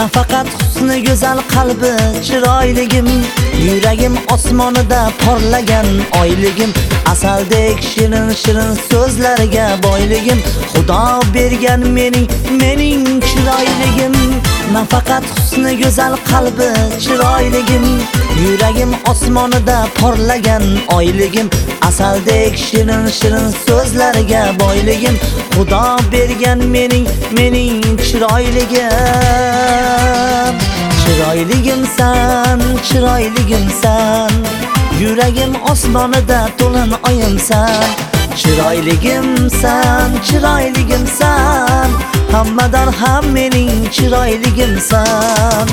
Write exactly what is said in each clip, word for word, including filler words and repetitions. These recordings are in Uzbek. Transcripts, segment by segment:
Nafaqat husni go'zal qalbi chiroyligim, yuragim osmonida porlagan oyligim, asaldek shirin shirin so'zlarga boyligim, Xudo bergan mening mening chiroyligim. Nafaqat husni go'zal qalbi chiroyligim, yuragim osmonida porlagan oyligim, asaldek shirin shirin so'zlarga boyligim, Xudo bergan mening mening chiroyligim. Chiroyligimsan, chiroyligimsan, yuragim osmonida to'lin oyimsan. Chiroyligimsan, chiroyligimsan, hammadan ham mening chiroyligimsan.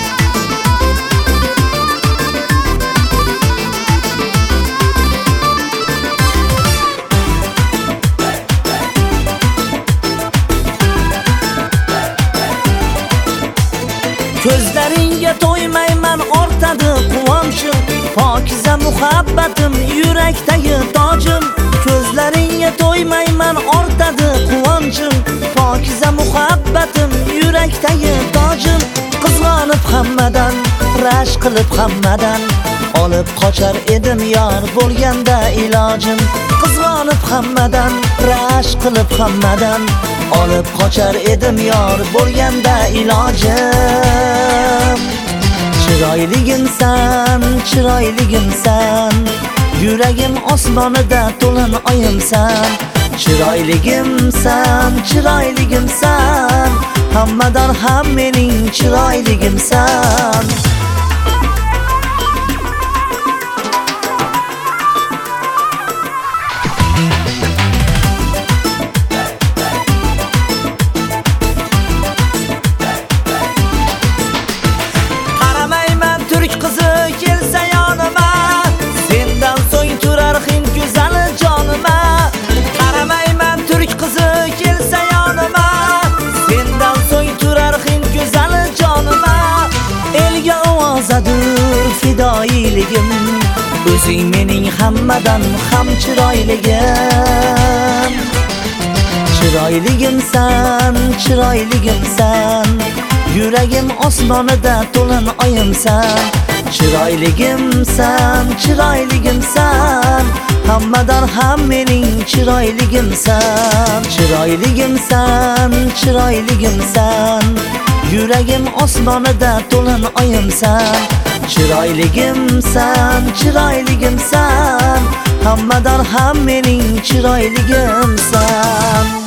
Ko'zlaringga to'ymayman, ortadi quvonchim, pokiza muhabbatim, yurakdagi tojim. Ko'zlaringga to'ymayman, ortadi quvonchim, pokiza muhabbatim, yurakdagi tojim. Qizg'onib hammadan, rashk qilib hammadan, olib qochar edim yor bo'lganda ilojim. Qizg'onib hammadan, rashk qilib hammadan, olib qochar edim yor bo'lganda ilojim. Chiroyligimsan, chiroyligimsan, yuragim osmonida to'lin oyimsan. Chiroyligimsan, chiroyligimsan, hammadan ham mening chiroyligimsan. Turk qizi kelsa yonima, sendan so'ng turar hind go'zali jonima. Qaramayman turk qizi kelsa yonima, sendan so'ng turar hind go'zali jonima. Elga ovozadur fidoyiligim, o'zing mening hammadan ham chiroyligim. Chiroyligimsan, chiroyligimsan, yuragim osmonida to'lin oyimsan. Chiroyligimsan, chiroyligimsan, hammadan ham mening chiroyligimsan. Chiroyligimsan, chiroyligimsan, yuragim osmonida to'lin oyimsan. Chiroyligimsan, chiroyligimsan, hammadan ham mening chiroyligimsan.